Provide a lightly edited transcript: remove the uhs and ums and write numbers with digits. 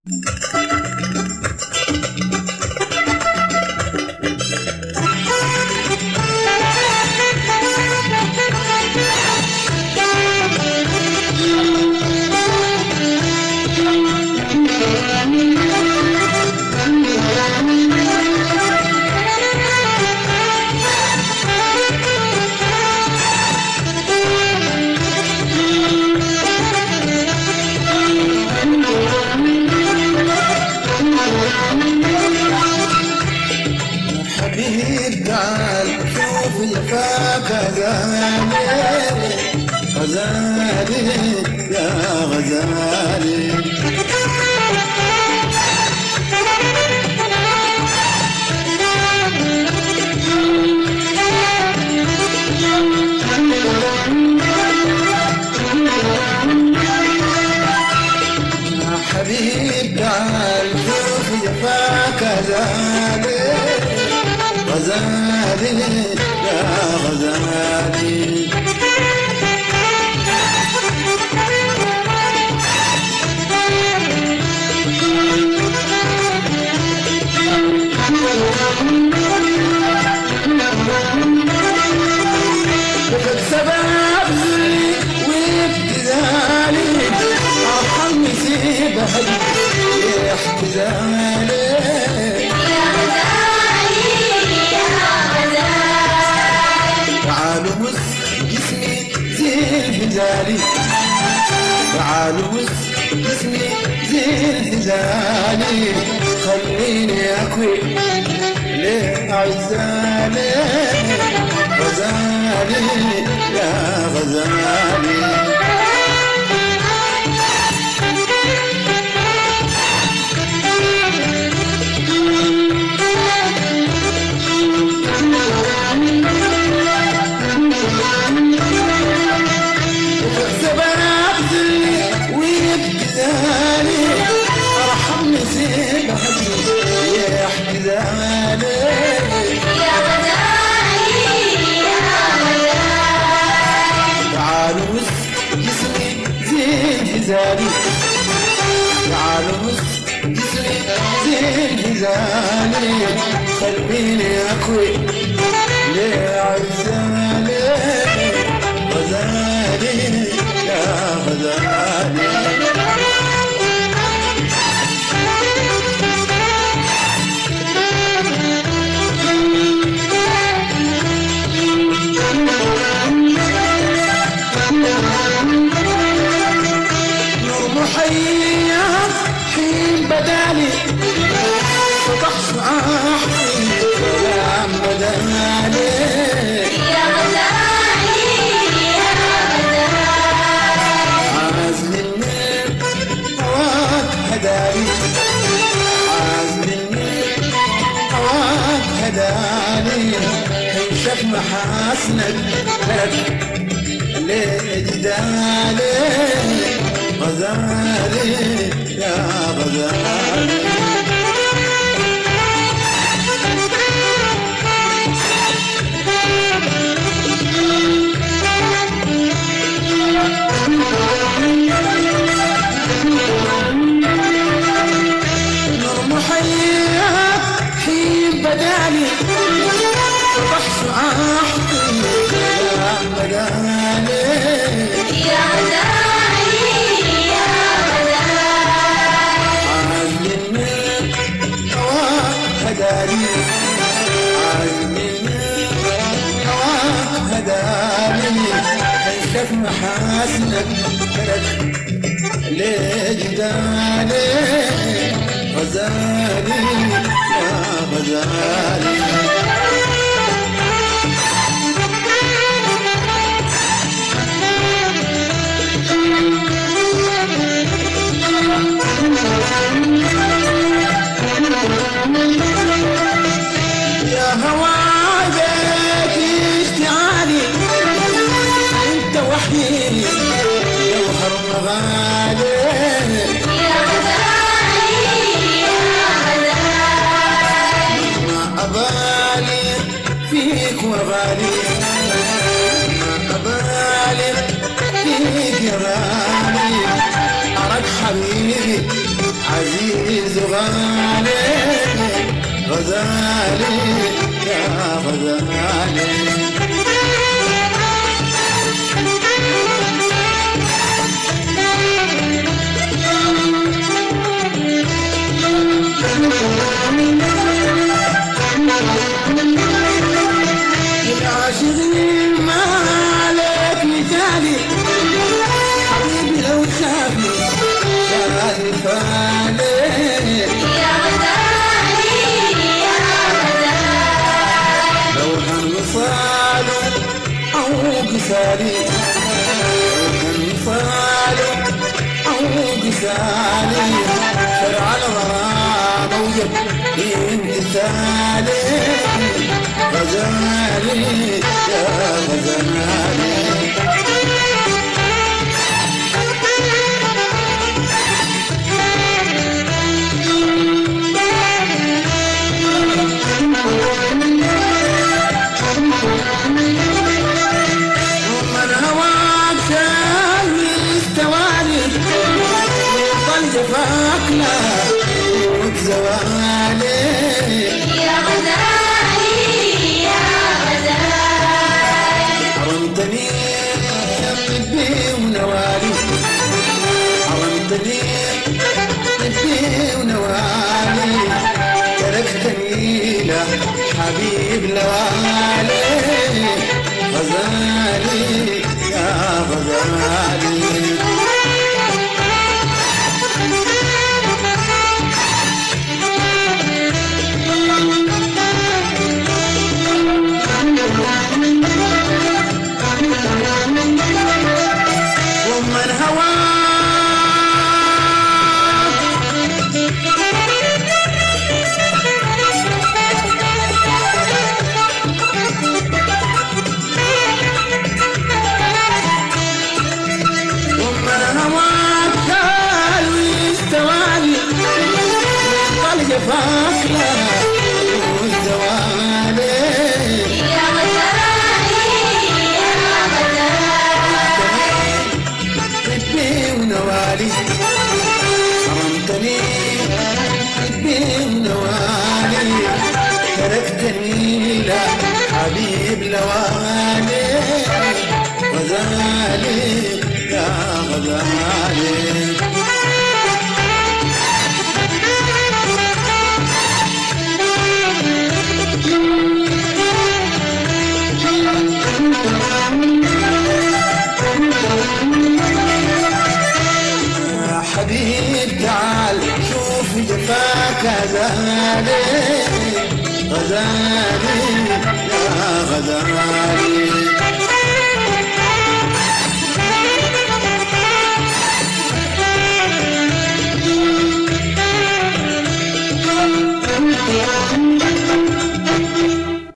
حبيب تعال شوف جفاك غزالي غزالي يا غزالي. حبيب تعال شوف جفاك غزالي غزالي يا غزالي. وقد سبب ذلي وابتذالي ارحمني سيب اهلي يا احتذالي. تعالوا بص جسمي زين هزالي تعالوا بص جسمي زين هزالي. خليني اكوي ليه عزالي غزالي يا غزالي. ارحمني سيب اهلي يا احتذالي يا غزالي يا غزالي. تعالوا بص جسمي زين هزالي تعالوا بص جسمي زين هزالي. خليني اكوي ليه عزالي غزالي يا غزالي. محياك حين بدالي سطح صاحبي كلام بدالي يا غزالي يا غزالي. عازل النيل هواك هدالي عازل النيل هواك هدالي. هيشف محاسنك لك ليه جدالي غزالي يا غزالي. نور محياك حين بدالي صبح صاحبي يا بدالي يا غزالي يا غزالي. عازل النيل هواك هدالي عازل النيل هواك هدالي. هيشف محاسنك لك ليه جدالي غزالي يا غزالي. يا هواي بيك اشتعالي انت وحيد جوهر مغالي يا غزالي يا غزالي. ما ابالي فيك وغالي ما ابالي فيك يا غالي. أراك حبيبي عزيز زغالي غزالي يا غزالي العاشقين ما عليك مثالي حبيبي لو شافني كان فالي يا غزالي يا غزالي لو هنوصاله أو قسالي لو هنوصاله أو قسالي شرع الغرام ويبقى امتثالي غزالي يا غزالي ومن هواك شاوي استوالي يضل جفاك لا يموت زوالي يا غزالي حرمتني بي ونوالي حرمتني بي ونوالي تركتني لا حبيب لوالي غزالي يا غزالي ومن هواك ومن هواك شال ويستوالي ويطل جفاك لا والزوالي يا غزالي يا غزالي بي ونوالي حرمتني بي ونوالي تركتني لا حبيب لوالي غزالي يا غزالي حبيب تعال شوف جفاك غزالي غزالي يا غزالي